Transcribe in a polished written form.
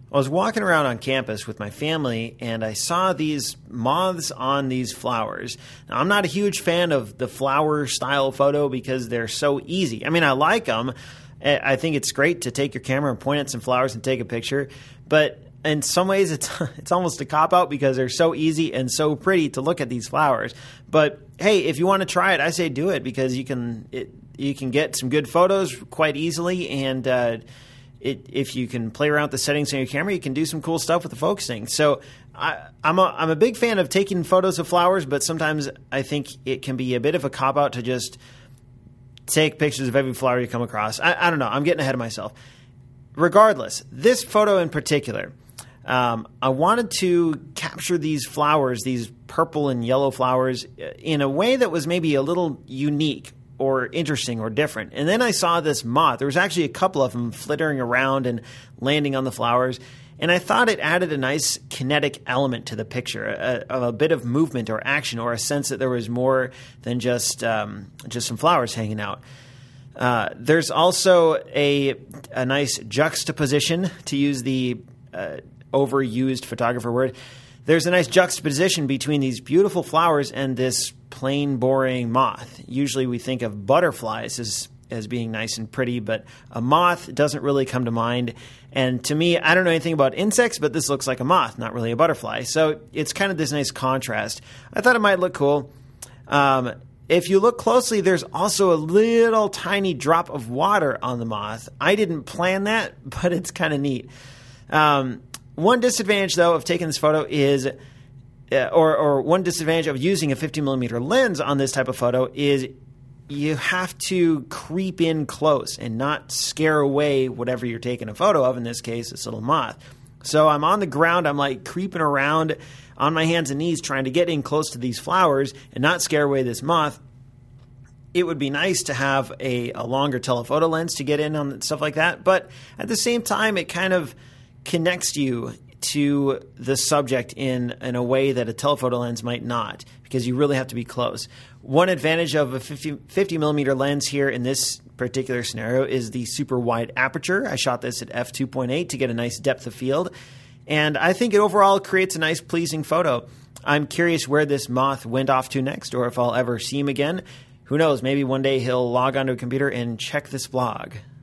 I was walking around on campus with my family, and I saw these moths on these flowers. Now, I'm not a huge fan of the flower-style photo because they're so easy. I mean, I like them. I think it's great to take your camera and point at some flowers and take a picture. But in some ways, it's almost a cop-out because they're so easy and so pretty to look at these flowers. But, hey, if you want to try it, I say do it because you can get some good photos quite easily, and if you can play around with the settings on your camera, you can do some cool stuff with the focusing. So I'm a big fan of taking photos of flowers, but sometimes I think it can be a bit of a cop-out to just take pictures of every flower you come across. I don't know. I'm getting ahead of myself. Regardless, this photo in particular, I wanted to capture these flowers, these purple and yellow flowers, in a way that was maybe a little unique or interesting or different. And then I saw this moth. There was actually a couple of them flittering around and landing on the flowers. And I thought it added a nice kinetic element to the picture, a bit of movement or action, or a sense that there was more than just some flowers hanging out. There's also a nice juxtaposition, to use the overused photographer word. There's a nice juxtaposition between these beautiful flowers and this plain, boring moth. Usually we think of butterflies as being nice and pretty, but a moth doesn't really come to mind. And to me, I don't know anything about insects, but this looks like a moth, not really a butterfly. So it's kind of this nice contrast. I thought it might look cool. If you look closely, there's also a little tiny drop of water on the moth. I didn't plan that, but it's kind of neat. One disadvantage, though, of taking this photo is, or one disadvantage of using a 50mm lens on this type of photo is you have to creep in close and not scare away whatever you're taking a photo of, in this case, this little moth. So I'm on the ground, I'm like creeping around on my hands and knees trying to get in close to these flowers and not scare away this moth. It would be nice to have a longer telephoto lens to get in on stuff like that, but at the same time, it kind of connects you to the subject in a way that a telephoto lens might not, because you really have to be close. One advantage of a 50mm lens here in this particular scenario is the super wide aperture. I shot this at f2.8 to get a nice depth of field, and I think it overall creates a nice, pleasing photo. I'm curious where this moth went off to next, or if I'll ever see him again. Who knows, maybe one day he'll log onto a computer and check this blog.